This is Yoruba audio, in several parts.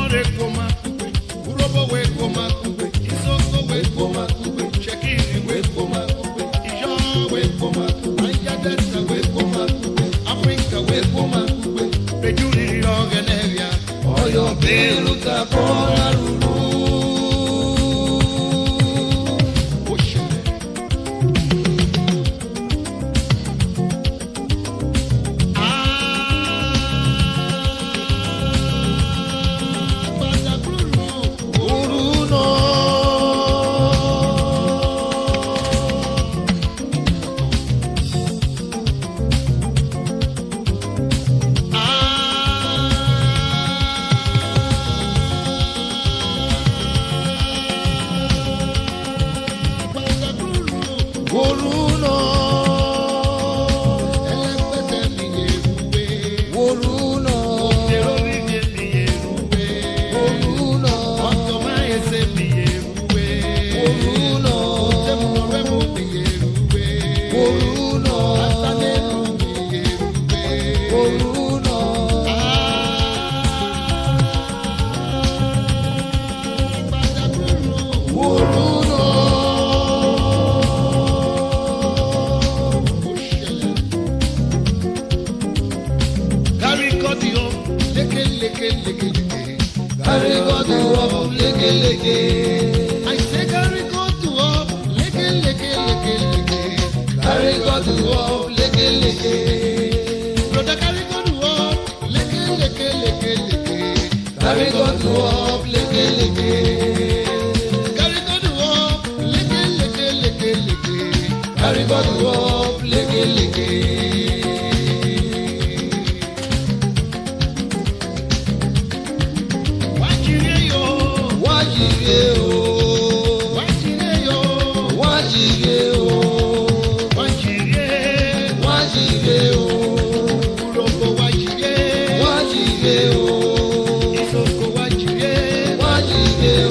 Wajire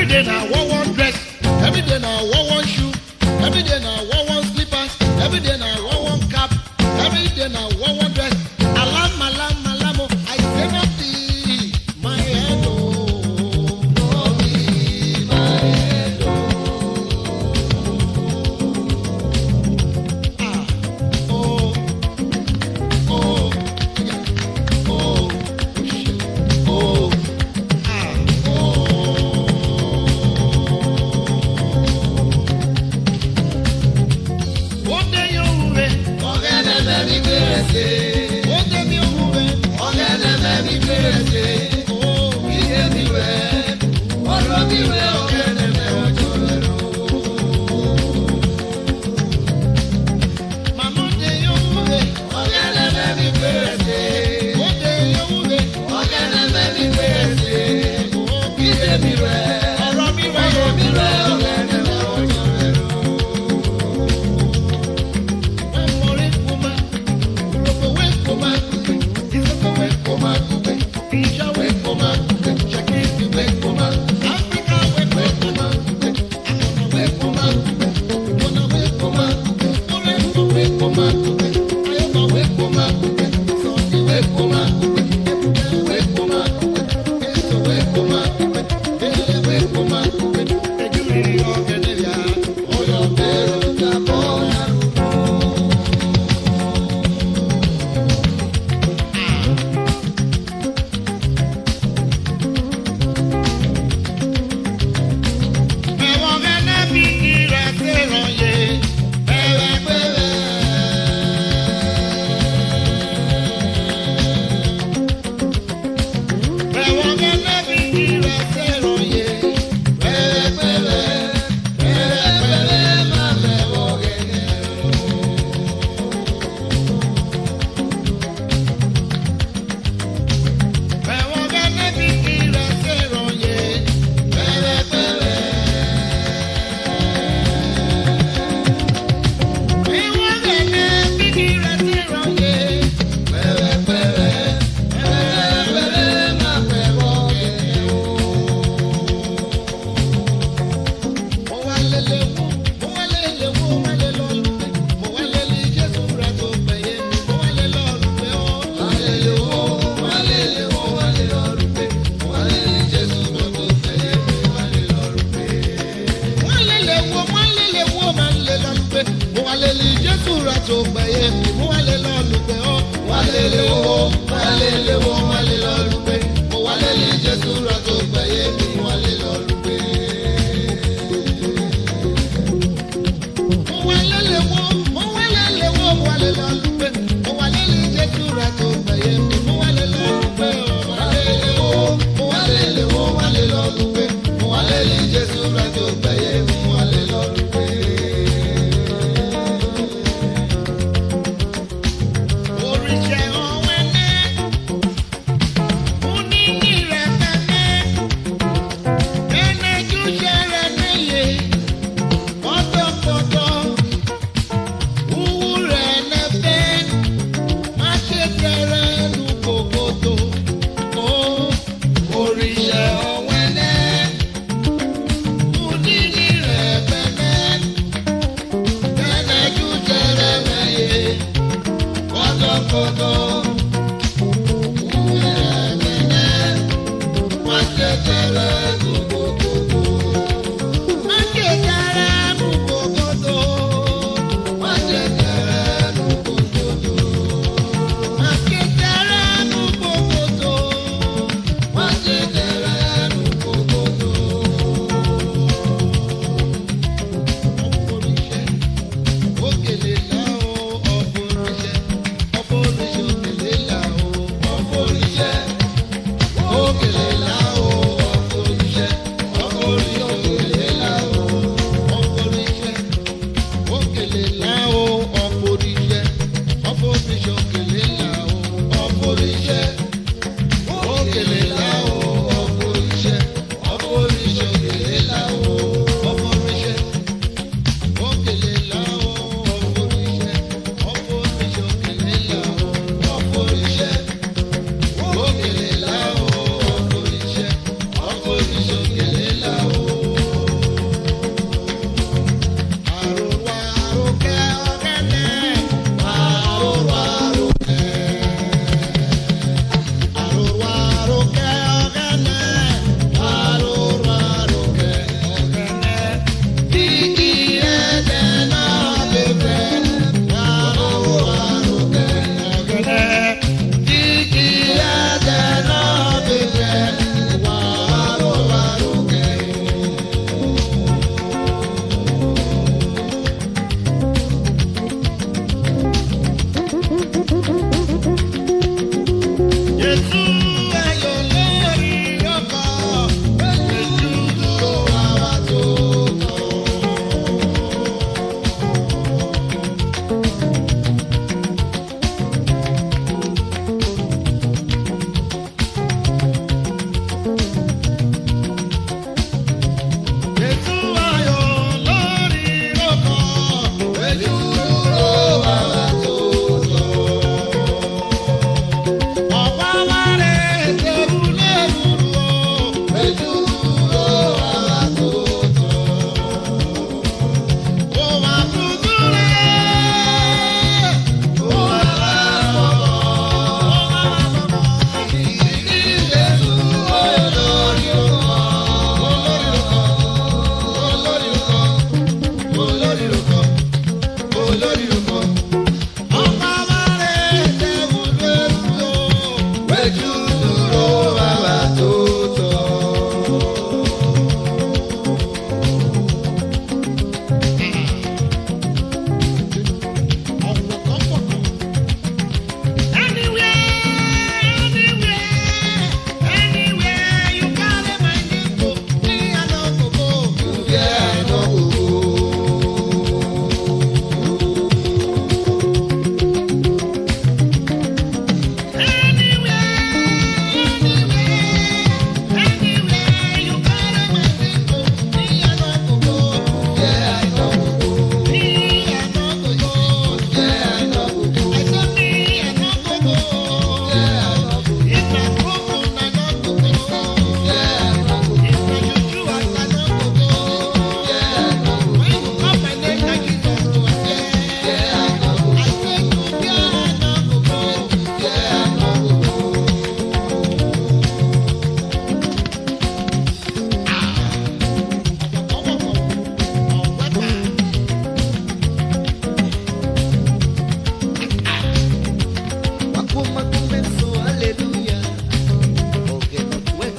day now one dress, every day now one shoe, every day now one slippers, every day now one cap, every day now one dress. Alam, I say not thee, my head, oh, not thee, my head,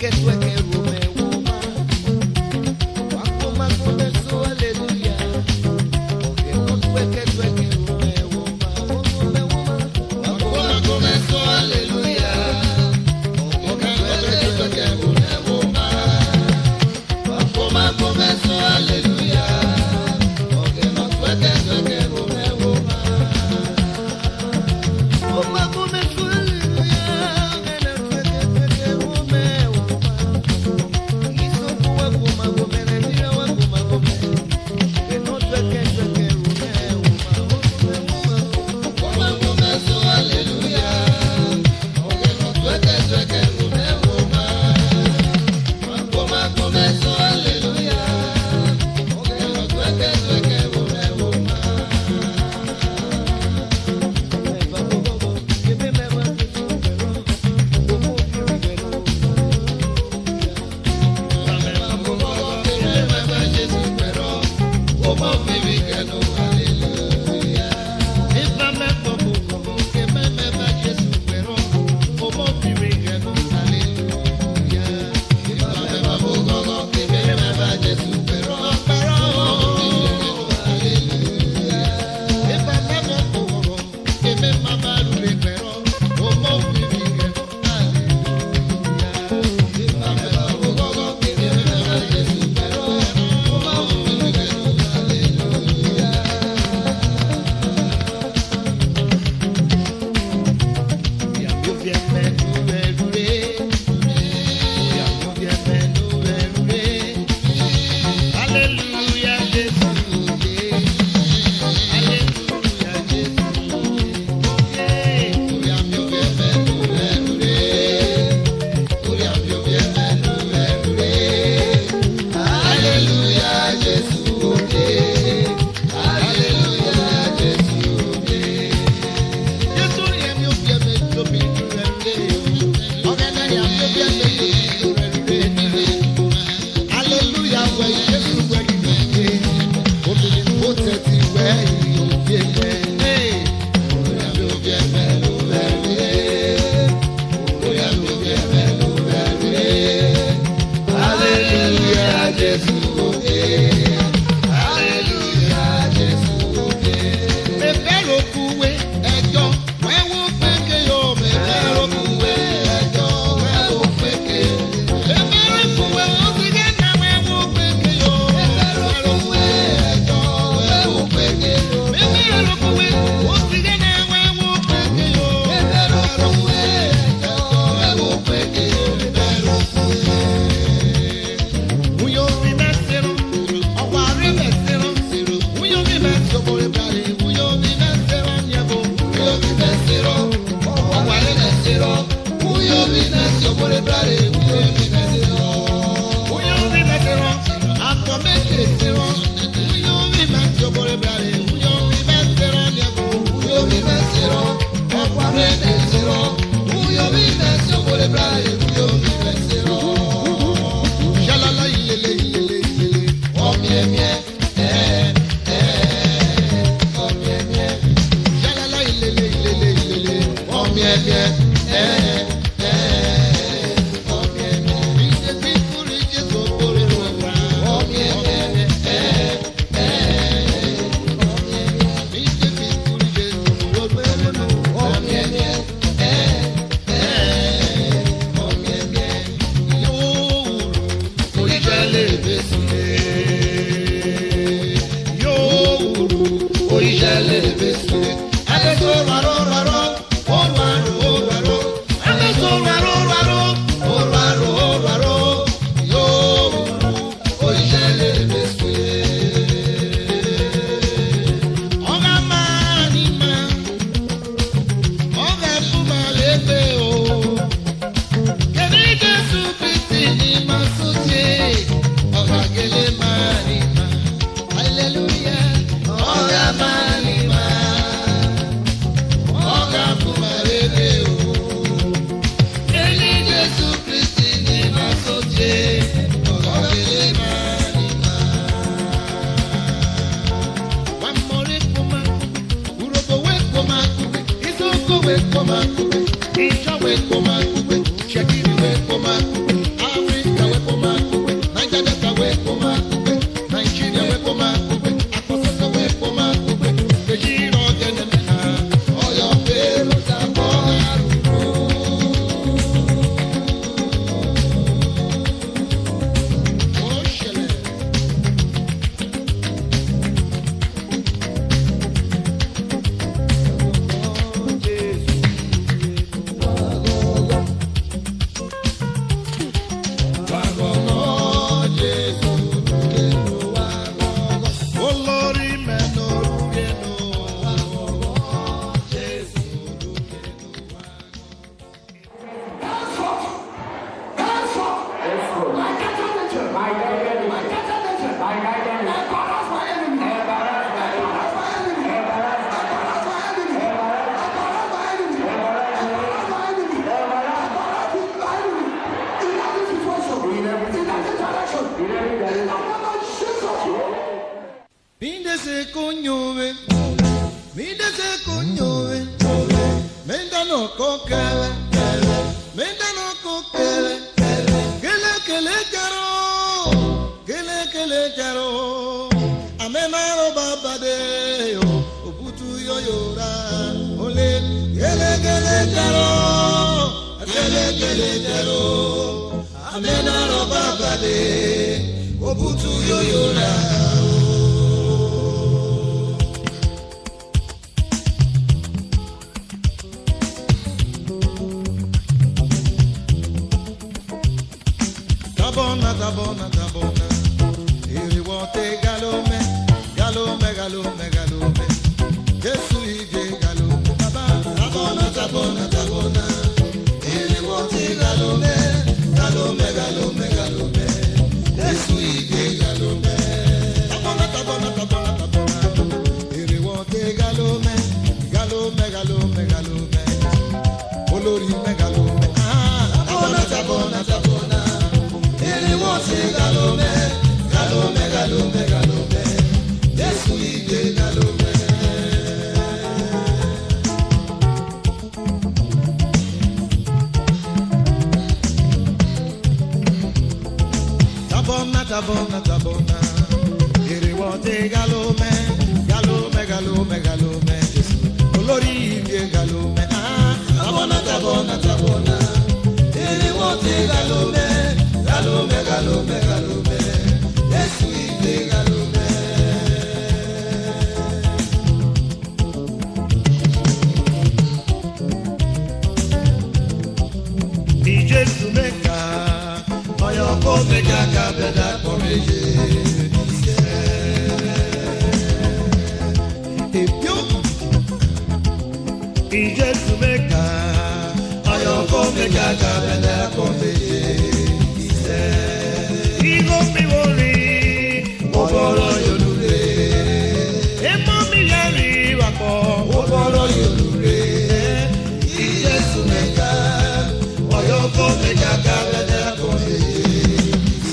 Hallelujah, se cognove, minde se cognove, menda no coquele, menda no coquele, que le jaro, amenaro babade, obutu yoyora, ole, que le jaro, amenaro babade, obutu yoyora. Tabona, iriwote galome, Jesu ije galome, tabona, iriwote galome, Jesu ije galome, tabona, iriwote galome, olori me galome, tabona. Iriwote galome, Jesu ije galome. Tabona, iriwote galome, Jesu, olori ije galome. Tabona, iriwote galome, Jesu ije galome. Di Jesu meka, oyoko meka kabeda komeje. Di Jesu meka, oyoko meka kabeda komeje. Igo mi wori, oboro yolure. Emo mi yeri wako, oboro yolure. Jesu meka, oyoko meka kabede komeje.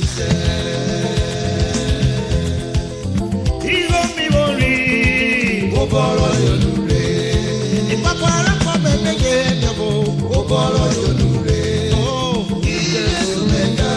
Igo mi wori, oboro yolure. Ipapa rapo bebege nyabo, oboro yolure. Jesu meka.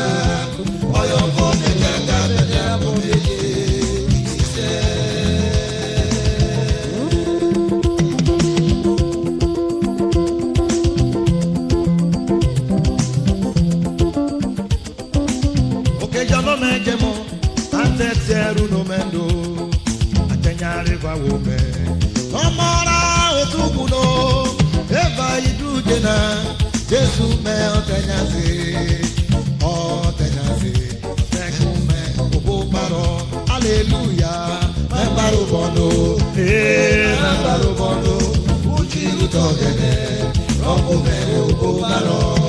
Jesu me otenyaze, tekume obo paro, hallelujah, me paro bono, uchi utogene, rompo me obo paro.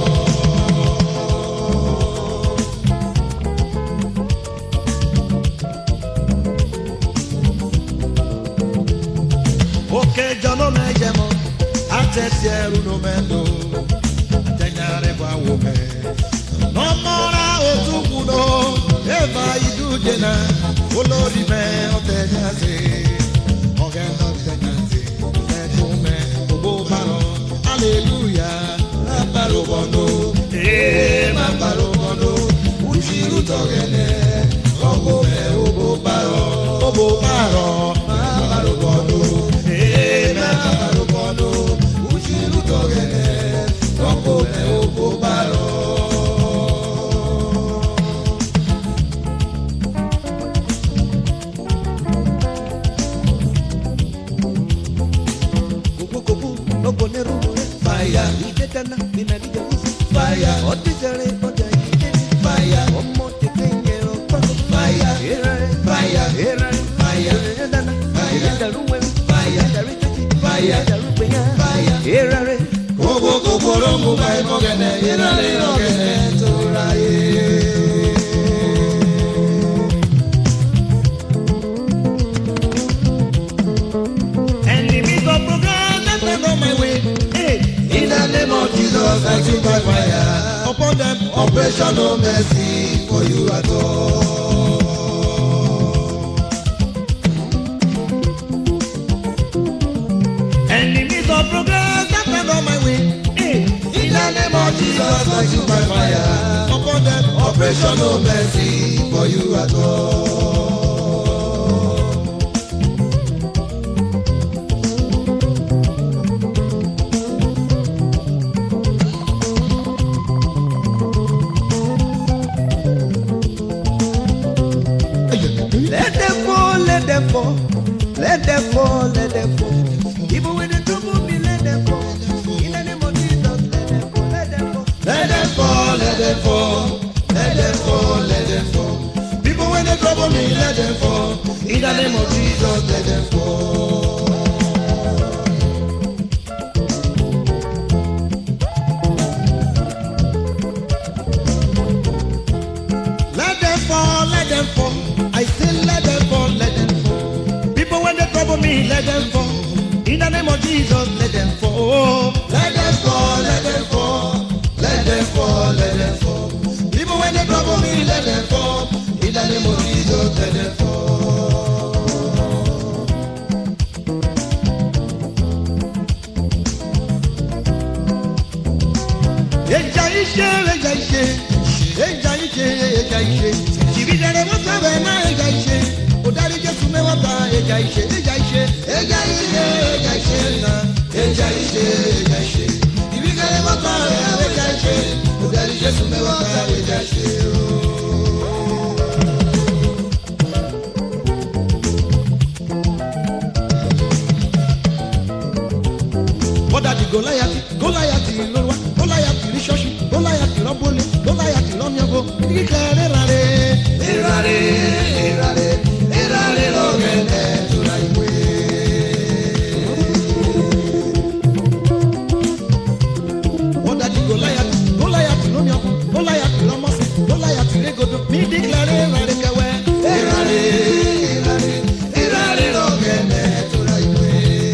Okay, Jono me jemo, atesieru no mendo. No mora otukuno, eva idujena, olori me otenyaze, ogeno tenyaze, tekume obo paro, hallelujah, maparo bono, uchiru togene, obo me obo paro, maparo bono, uchiru togene, obo me obo paro. Fire, otisere oda ide. Fire, omo tekenge opa. Fire, fire, daruwe. Fire, dariteji. Fire, darupenya. Fire, ogo kokoro mu bai mogene. Irale ogene toraye. Enemies of progress, let go my way. In the name of Jesus, I took by fire upon them. Operation no mercy for you at all. progress, that kind of my way. In the name of Jesus, consume by fire. Upon them, operation no mercy for you at all. Let them fall, let them fall. Let them fall, let them fall. Even when they trouble me, let them fall. In the name of Jesus, let them fall, let them fall. Let them fall, let them fall. Let them fall, let them fall. People when they trouble me, let them fall. In the name of Jesus, let them fall. Let them fall, let them fall. I say let them fall, let them fall. People when they trouble me, let them fall. In the name of Jesus, let them fall. Let them fall, let them fall. Let them fall, let them fall. People when they trouble me, let them fall. In the name of Jesus, let them fall. Eja ishe, eja ishe. Eja ishe, eja ishe. Jibidere wata bena eja ishe. Odari Jesu me wata eja ishe, eja ishe. Eja ishe, eja ishe na. Eja ishe, eja ishe. Jibidere wata eja ishe. Odari Jesu me wata eja ishe. Goliath lorwa, Goliath ri shoshi, Goliath robole, Goliath romyogo, ikere erare logene turaiwe. What that Goliath romyogo, Goliath romose, Goliath regodo, mi declare erare kewe, erare logene turaiwe.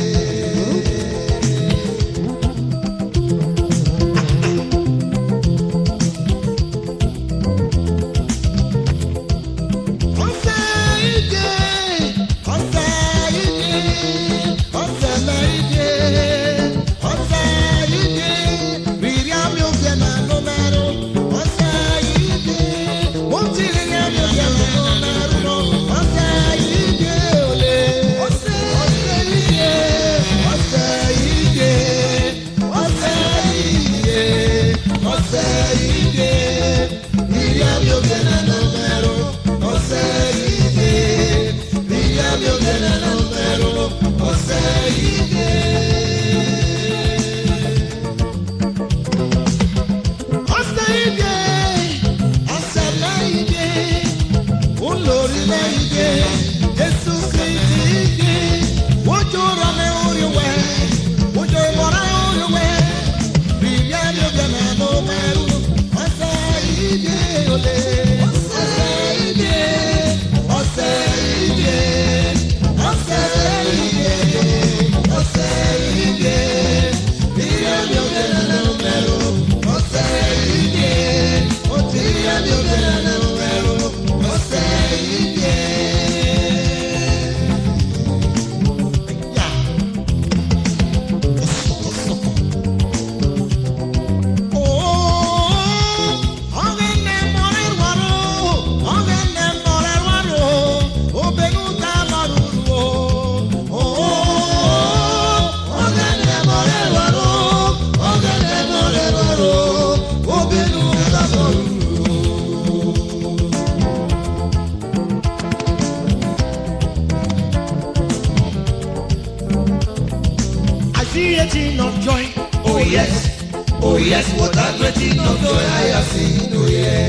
Oh yes, what a great thing of joy I have seen, oh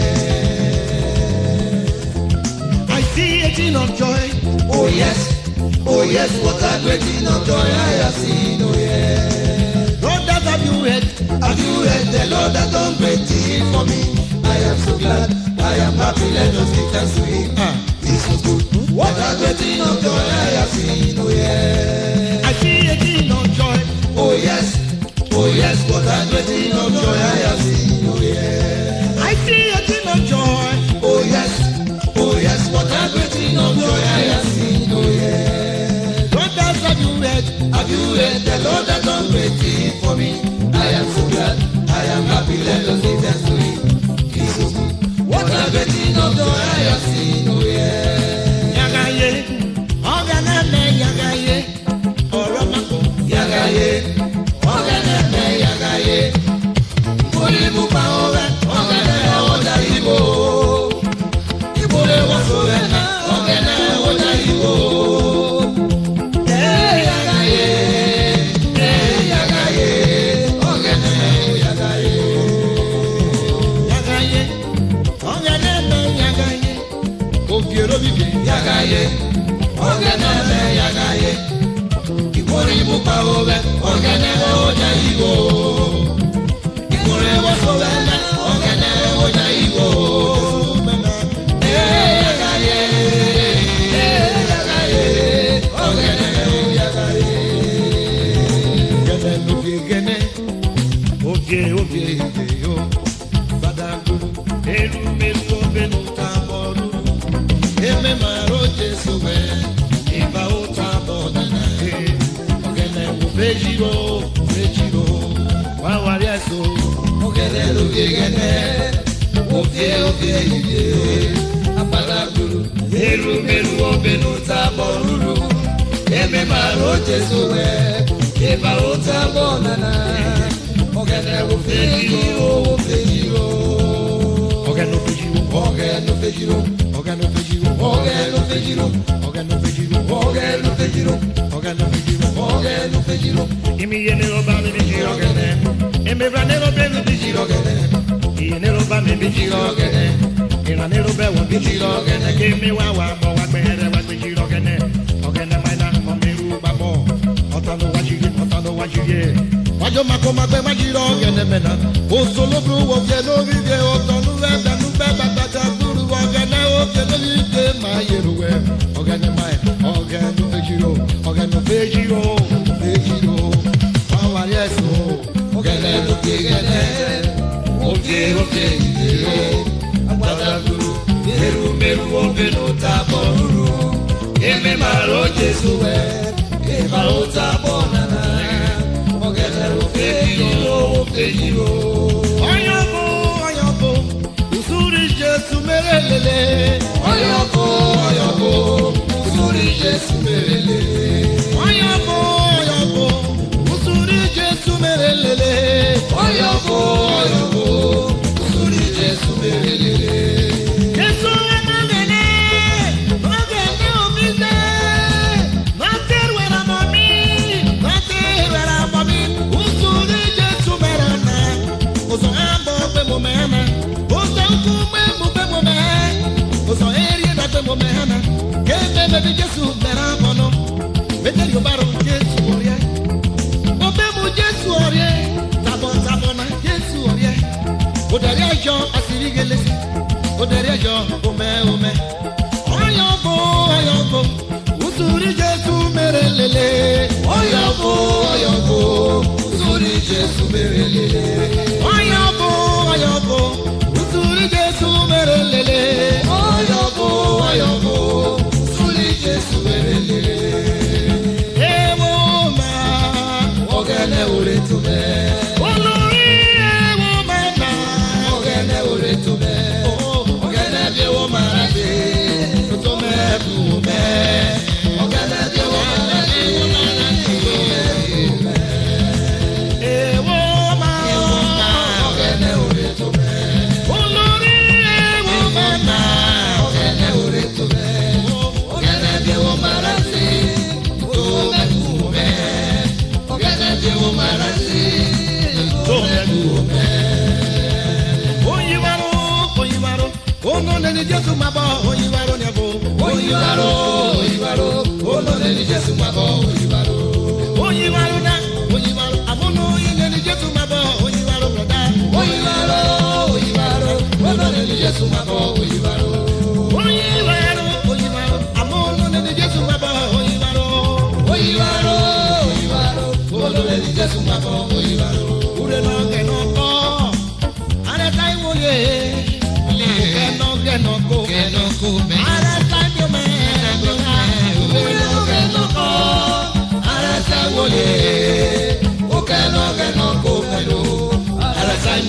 yeah. I see a thing of joy. Oh yes, what a great thing of joy I have seen, oh yeah. Lord, that have you heard the Lord that done great thing for me. I am so glad, I am happy, let us give thanks to him. This was good. What a great thing of joy I have seen, oh yeah. I see a thing of joy. Oh yes, what a great thing of joy I have seen, oh yeah. I see a thing of joy. Oh yes, what a great thing of joy I have seen, oh yeah. What else have you read? Have you read the Lord that done great things? for me. I am so glad, I am happy, let us give thanks to him. He's so good. What a betting of joy I have seen, oh yeah. Yagaye, Oganeme Yagaye, Oromako Yagaye, Oganeme Yagaye. Ibu pa ore, Ogene Oja Ibo. Ibo le wasore, Ogene Oja Ibo. Yagaye, Yagaye, Ogene Yagaye. Yagaye, Oganeme Yagaye, Ofiero Bibi Yagaye, Oganeme Yagaye. Ibu pa ore, Ogene Oja Ibo. Ibo le wasore, Ogene Oja Ibo. Yagaye, Yagaye, Ogene Yagaye. Gene Nubi Gene, Oje yo, Badaguru, Eru Meru Benu Taboru, Eme Maro Jesuwe, Iba Otabodana, Ogene Ufejiro, Wawariaso, Ogene Lugene, Ofie, Abadaguru, Eru Meru Benu Taboru, Eme Maro Jesuwe, Iba Otabodana, Ogene Ufejiro, Ogene Ufejiro, Ogene Ufejiro, Ogene Ufejiro, Ogene Ufejiro, Ogene Ufejiro, Ogene Ufejiro, Ogene Ufejiro, Ogene Ufejiro, Imi Yenero Bami Bijiro Gene, Imi Ranero Bemi Bijiro Gene, Yenero Bami Bijiro Gene, Iranero Bewa Bijiro Gene, Kimi Wawa, Bowa Bere, Bijiro Gene, Ogene Maina, Momeru Babo, Otano Wajiri, Wajo Makoma Bemajiro Gene Mena, O Solo Blue of Yellow Vive, Otano Red and Nubeba Bata Guru, Ogene, Ogene Vive, my Yeruwe, Ogene Mai, Ogene Ufejiro, Ogene Ufejiro, Wawariaso, Ogene Lugene, Ofie, Abadaguru, Eru Meru Benu Taboru, Eme Maro Jesuwe, Iba Otabodana, Ogene Ufejiro, Oyabo, Usuri Jesu Merelele, Oyabo, Usuri Jesu Merele, Oyabo, Usuri Jesu Merelele, Oyabo, Usuri Jesu Merele. Jesu Merelele, Ogene Omide, Mater wera mami, Usuri Jesu Merana, Oso Ambo Bemo Mehana, Oso Nkume Bemo Mehana, Oso Eri Bemo Mehana, Kebe Baby Jesu Merabono, Betel Yobaro Jesu Orie, Obemu Jesu Orie, Tabona Jesu Orie, Odaria Jo Asiri Gelesi, Odaria Jo Ome, Oyabo, Usuri Jesu Merelele, Oyabo, Usuri Jesu Merele, Oyabo, Usuri Jesu Merelele, Oyabo, Usuri Jesu Merele. Ewo ma, Ogene Uretume, Olori ewo ma na, Ogene Uretume, Ogene Biewo Marabe, Tume Bume, Ogene Biewo Marabe, ewo ma, Ogene Uretume, Olori ewo ma na, Ogene Uretume, Ogene Biewo Marabe, Tume Bume, Ogene Biewo Marabe, Tume Bume. Oyibaro, ono neni Jesu mabo, oyibaro nebo, Oyibaro, ono neni Jesu mabo, oyibaro na, abono neni Jesu mabo, oyibaro broda, Oyibaro, ono neni Jesu mabo, oyibaro, abono neni Jesu mabo, oyibaro, ono neni Jesu mabo, ure no ko, are tai wo ye, ke no ko, are tai yo me, Ara sa wole, o keno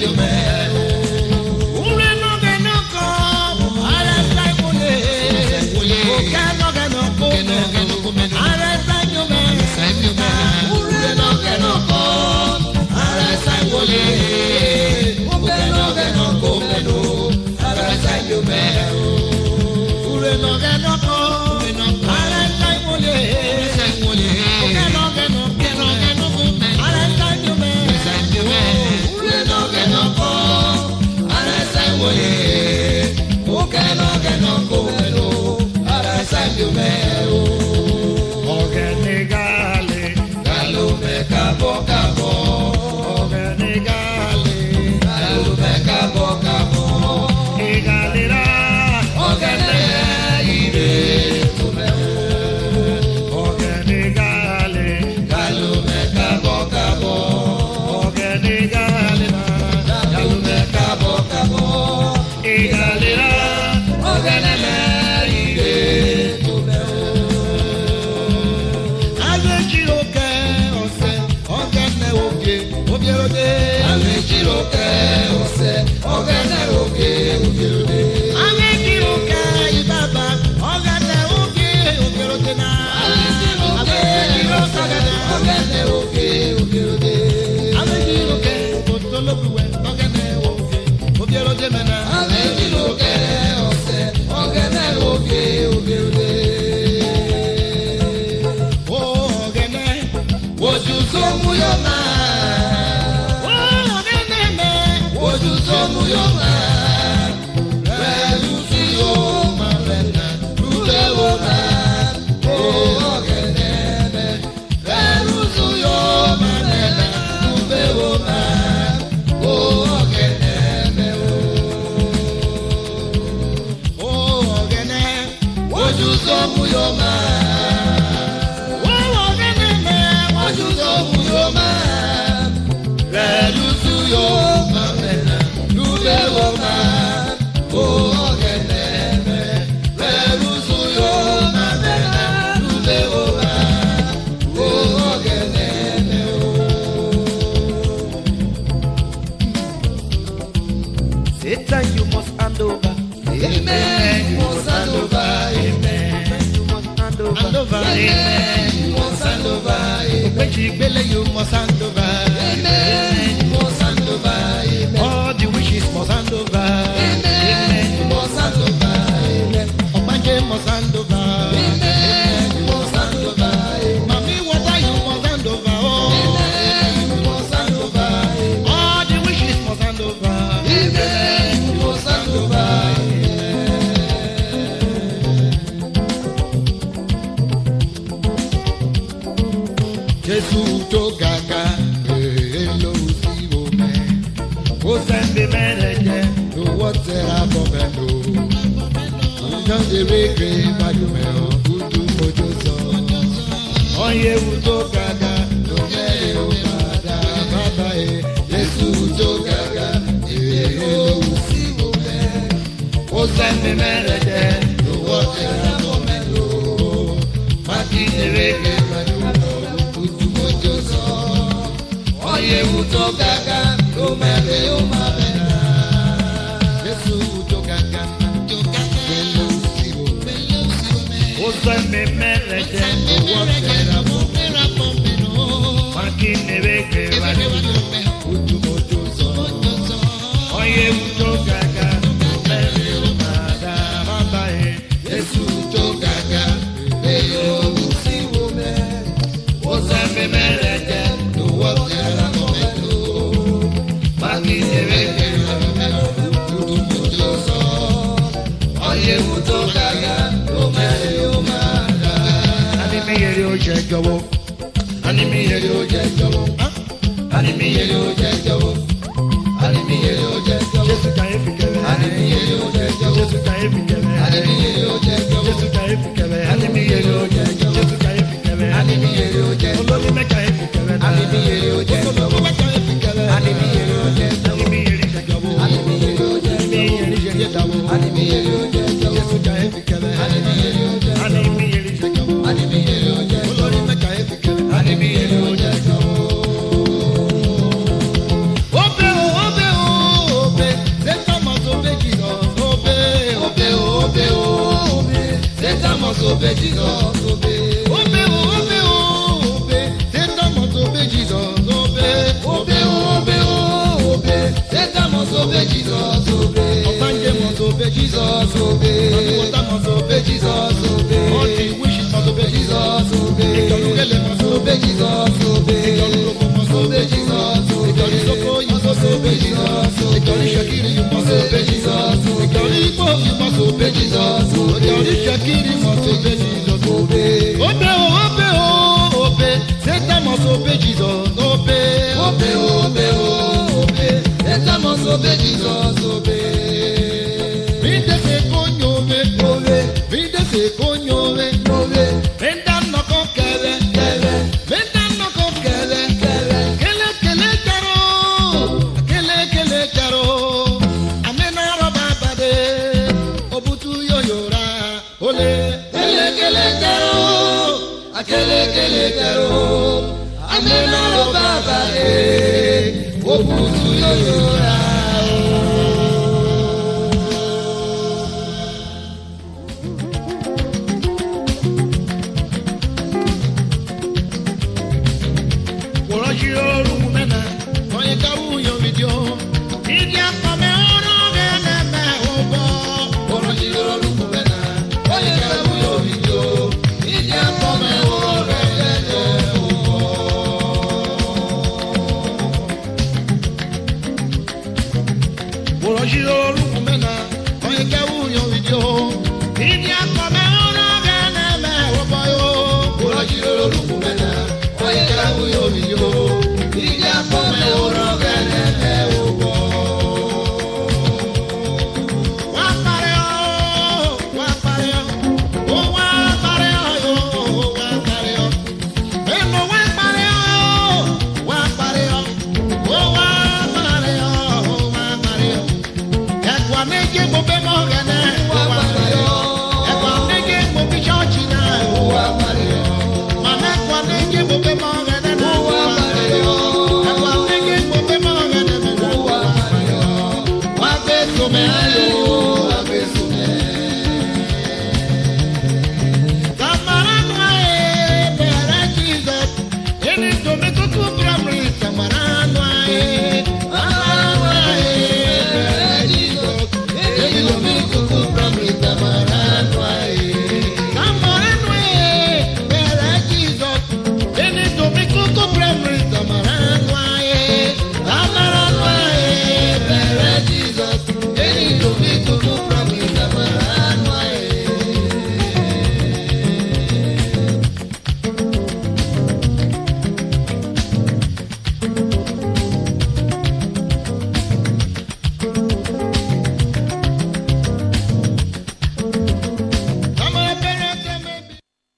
you man. Ure no ge no ko, ara sai mole. Oke no ge no ko, ara sai you man. Ure no ge no ko, ara sai mole. Oke no ge no ko, ara sai you man. Ure no ge no ko, ara sai mole. Oke no ge no ko, ara sai you man. Ure no ge no ko, ara sai mole. Oke no ge no ko, ara sai you man. Ogenegale, Galume cabo cabo, ogenegale, galume cabo cabo, egalera, ogene ire tume. ogenegale, Galume cabo cabo, ogenegale, galume cabo cabo, egalera, ogene ire tume. Amejiroke ose, ogene oge, obierode. Amejiroke ose, ogene oge, obierode. Amejiroke ibaba, ogene oge, obierode na. Amejiroke ogene oge, obierode. Amejiroke otolobuwe, ogene oge, obierode mena. Amejiroke ose, ogene oge, obierode. Woju somu yoma, ogene me. Woju somu yoma, relusi yoma bena, rube woma. Ogene me, relusi yoma bena, rube woma. Ogene me, ogene. Woju somu yoma. Satan, you must hand over. Amen. You must hand over. Amen. You must hand over. Hand over. Amen. You must hand over. Amen. You must hand over. Amen. You must hand over. Amen. All the wishes must hand over. Amen. You must hand over. Amen. Obanje must hand over. Amen. You must hand over. Amen. Mami, what are you must hand over? Oh. Amen. You must hand over. Amen. All the wishes must hand over. Amen. You must hand over. Jesu to gaga, hello si ome. Ó sẹ́ndé mẹ́rẹ̀ẹ́jẹ́. To what abomeno. Ujan de regre majume o, udu mojo so. Oye wuto Gaga, no mere o bada baba e. Jesu to gaga, hello si ome. ó sẹ́ndé mẹ́rẹ̀ẹ́jẹ́. To what abomeno. Mákindéré Regre majume o, udu mojo so. Oye uto gaga, no mere o mabena. Jesu to gaga, hello si ome. ó sẹ́ndé mẹ́rẹ̀ẹ́jẹ́. Mákindéré kẹwàá. Oye wuto gaga. Mẹ́rin ó máa dá bàbá yẹn. Ó sẹ́ndé mẹ́rẹ̀ẹ́jẹ́. Mákindéré kẹwàá. Ani mi yẹri o jẹ jọ̀wọ́. Ani mi yẹri o jẹ jọ̀wọ́. Ani mi yẹri o jẹ jọ̀wọ́. Jésù ka efi kẹlẹ. Jésù ka efi kẹlẹ. Jésù ka efi kẹlẹ. Ani mi yẹri o jẹ jọ̀wọ́. Jésù ka efi kẹlẹ. Olórí mẹ́ka efi kẹlẹ. Olórí mẹ́ka efi kẹlẹ. Ani mi yẹri jẹ jọ̀wọ́. Ani mi yẹri jẹ jọ̀wọ́. Jésù ka efi kẹlẹ. Ani mi yẹri jẹ jọ̀wọ́. Olórí mẹ́ka efi kẹlẹ. Ani mi yẹri jẹ jọ̀wọ́. Obe o, obey Jesus, obey. Obey, obey, obey. Satan must obey Jesus, obey. Obey, obey, obey. Satan must obey Jesus, obey. Obanje must obey Jesus, obey. Water must obey Jesus, obey. All the wishes must obey Jesus, obey. Ìjọlùkẹ́lẹ̀ must obey Jesus, obey. Ìjọlùkọ́ must obey Jesus, obey. Ìjọlùsọ́kọ́ you must obey Jesus, obey. Ìjọlùsẹ́kiri you must obey Jesus, obey. Ìjọlùkọ́ you must obey Jesus, obey. Ìjọlùsẹ́kiri must obey Jesus, obey. Obey, obey, obey. Satan must obey Jesus, obey. Obey, obey, obey. Satan must obey Jesus, obey. Vinde se cognome, obey. Vinde se cognome, obey. Venda no con kele, kele. Venda no con kele, kele. Kele, kele karo, kele karo. Amena roba bade, obutu yoyora, ole. Kele karo, kele karo. Amena roba bade, obutu yoyora. Come on.